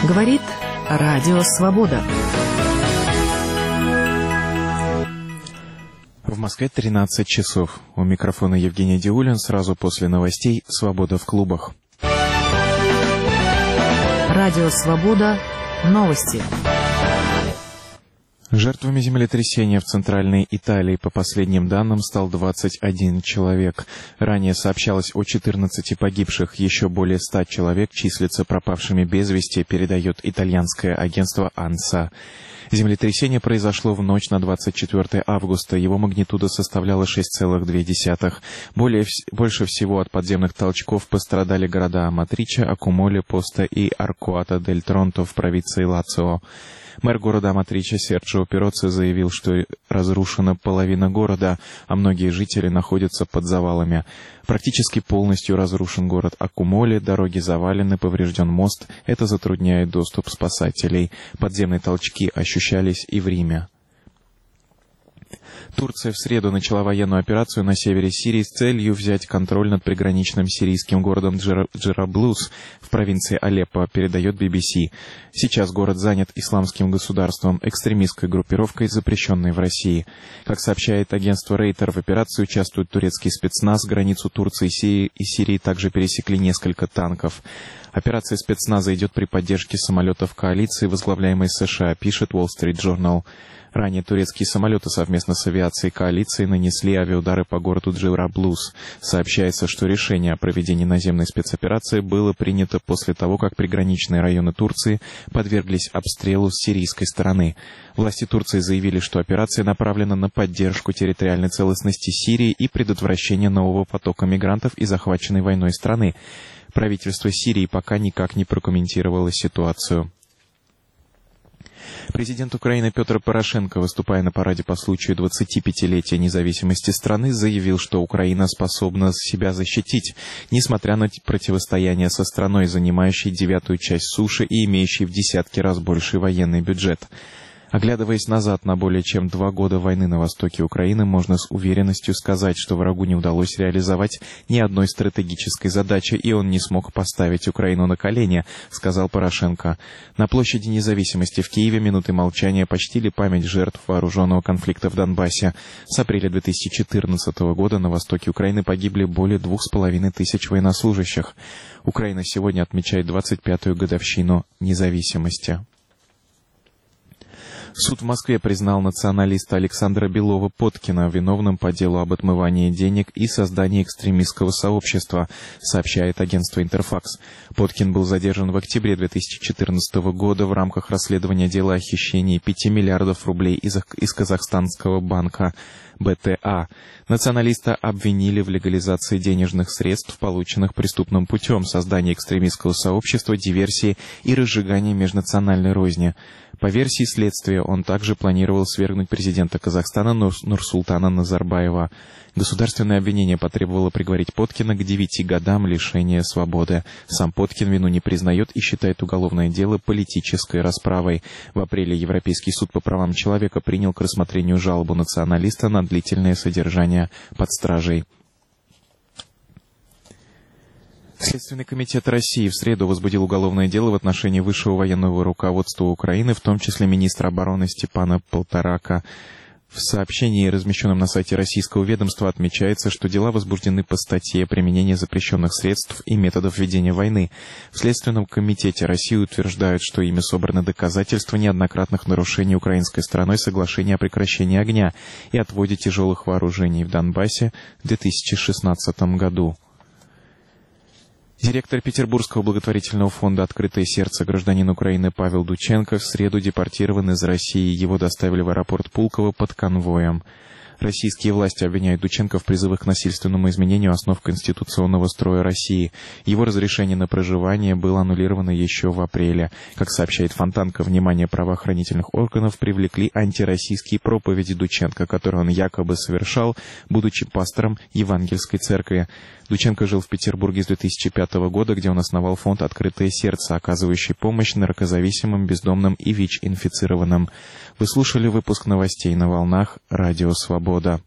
Говорит Радио Свобода. В Москве 13 часов. У микрофона Евгений Диулин. Сразу после новостей «Свобода в клубах». Радио Свобода. Новости. Жертвами землетрясения в Центральной Италии, по последним данным, стал 21 человек. Ранее сообщалось о 14 погибших, еще более 100 человек числятся пропавшими без вести, передает итальянское агентство ANSA. Землетрясение произошло в ночь на 24 августа. Его магнитуда составляла 6,2. Больше всего от подземных толчков пострадали города Аматриче, Акумоле, Поста и Аркуата-дель-Тронто в провинции Лацио. Мэр города Аматриче Серджио Пероцци заявил, что разрушена половина города, а многие жители находятся под завалами. Практически полностью разрушен город Акумоле, дороги завалены, поврежден мост. Это затрудняет доступ спасателей. Подземные толчки ощущались и в Риме. Турция в среду начала военную операцию на севере Сирии с целью взять контроль над приграничным сирийским городом Джераблус в провинции Алеппо, передает BBC. Сейчас город занят исламским государством, экстремистской группировкой, запрещенной в России. Как сообщает агентство Рейтер, в операции участвует турецкий спецназ. Границу Турции и Сирии также пересекли несколько танков. Операция спецназа идет при поддержке самолетов коалиции, возглавляемой США, пишет Wall Street Journal. Ранее турецкие самолеты совместно с авиацией коалиции нанесли авиаудары по городу Джераблус. Сообщается, что решение о проведении наземной спецоперации было принято после того, как приграничные районы Турции подверглись обстрелу с сирийской стороны. Власти Турции заявили, что операция направлена на поддержку территориальной целостности Сирии и предотвращение нового потока мигрантов из захваченной войной страны. Правительство Сирии пока никак не прокомментировало ситуацию. Президент Украины Петр Порошенко, выступая на параде по случаю 25-летия независимости страны, заявил, что Украина способна себя защитить, несмотря на противостояние со страной, занимающей 9-ю часть суши и имеющей в десятки раз больший военный бюджет. Оглядываясь назад на более чем 2 года войны на востоке Украины, можно с уверенностью сказать, что врагу не удалось реализовать ни одной стратегической задачи, и он не смог поставить Украину на колени, сказал Порошенко. На площади Независимости в Киеве минуты молчания почтили память жертв вооруженного конфликта в Донбассе. С апреля 2014 года на востоке Украины погибли более 2500 военнослужащих. Украина сегодня отмечает 25-ю годовщину независимости. Суд в Москве признал националиста Александра Белова-Поткина виновным по делу об отмывании денег и создании экстремистского сообщества, сообщает агентство «Интерфакс». Поткин был задержан в октябре 2014 года в рамках расследования дела о хищении 5 миллиардов рублей из казахстанского банка БТА. Националиста обвинили в легализации денежных средств, полученных преступным путем, создании экстремистского сообщества, диверсии и разжигании межнациональной розни. По версии следствия, он также планировал свергнуть президента Казахстана Нурсултана Назарбаева. Государственное обвинение потребовало приговорить Поткина к 9 годам лишения свободы. Сам Поткин вину не признает и считает уголовное дело политической расправой. В апреле Европейский суд по правам человека принял к рассмотрению жалобу националиста на длительное содержание под стражей. Следственный комитет России в среду возбудил уголовное дело в отношении высшего военного руководства Украины, в том числе министра обороны Степана Полторака. В сообщении, размещенном на сайте российского ведомства, отмечается, что дела возбуждены по статье «Применение запрещенных средств и методов ведения войны». В Следственном комитете России утверждают, что ими собраны доказательства неоднократных нарушений украинской стороной соглашения о прекращении огня и отводе тяжелых вооружений в Донбассе в 2016 году. Директор Петербургского благотворительного фонда «Открытое сердце», гражданин Украины Павел Дученко, в среду депортирован из России. Его доставили в аэропорт Пулково под конвоем. Российские власти обвиняют Дученко в призывах к насильственному изменению основ конституционного строя России. Его разрешение на проживание было аннулировано еще в апреле. Как сообщает Фонтанка, внимание правоохранительных органов привлекли антироссийские проповеди Дученко, которые он якобы совершал, будучи пастором Евангельской церкви. Дученко жил в Петербурге с 2005 года, где он основал фонд «Открытое сердце», оказывающий помощь наркозависимым, бездомным и ВИЧ-инфицированным. Вы слушали выпуск новостей на волнах Радио Свобода.